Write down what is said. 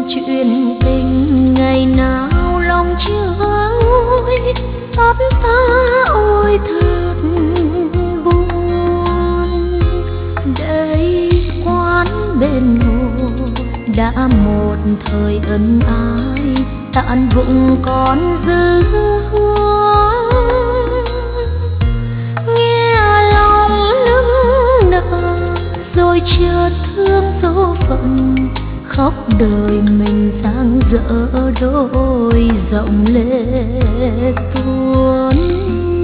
chuyện tình ngày nào lòng chưa nguôi, xót xa ôi thật buồn. Đây quán bên hồ đã một thời ân ái, tàn vụng còn dư hoa. Nghe lòng nức nở rồi chợt thương số phận, khóc đời mình sang dở đôi giọng lệ tuôn.